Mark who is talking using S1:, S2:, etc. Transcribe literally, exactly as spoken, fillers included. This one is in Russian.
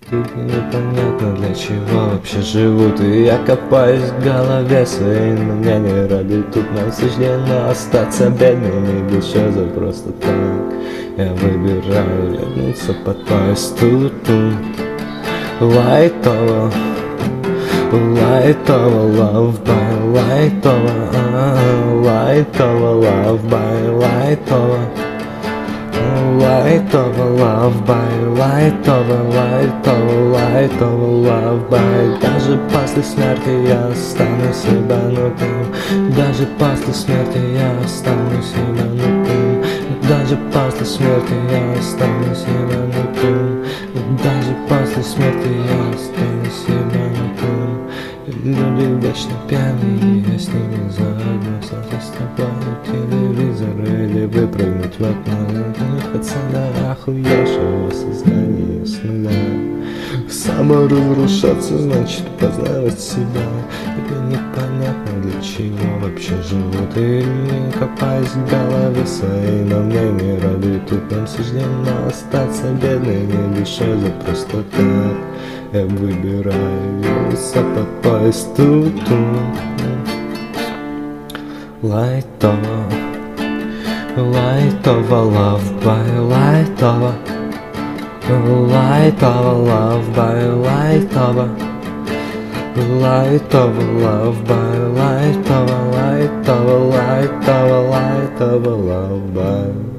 S1: Тут непонятно для чего вообще живут. И я копаюсь в голове своей, но меня не радует. Тут нам суждено остаться бедными душой за просто так. Я выбираю вернуться под поезд. Ту-ту. Лайтово, лайтово, love by лайтово, лайтово, love by лайтово. Лайтово, love by лайтово, лайтово, лайтово, love by. Даже после смерти я останусь ебанутым. Даже после смерти я останусь ебанутым. Даже после смерти я останусь ебанутым. Даже после смерти я останусь ебанутым. Люди вечно пьяные, я с ними заодно. Солнце с тобой, телевизор или выпрыгнуть в окно. Хотя до охуевшего сознания с нуля. Саморазрушаться значит познавать себя. Это непонятно для чего вообще живут. И копаясь в голове своей, но мне не радует. Тут нам суждено остаться бедными душой за просто так. Я выбираю вернуться под поезд. Ту-ту. Лайтово, лайтово, love by лайтово, лайтово, love by лайтово, лайтово, love by лайтово, лайтово, лайтово, лайтово, love by.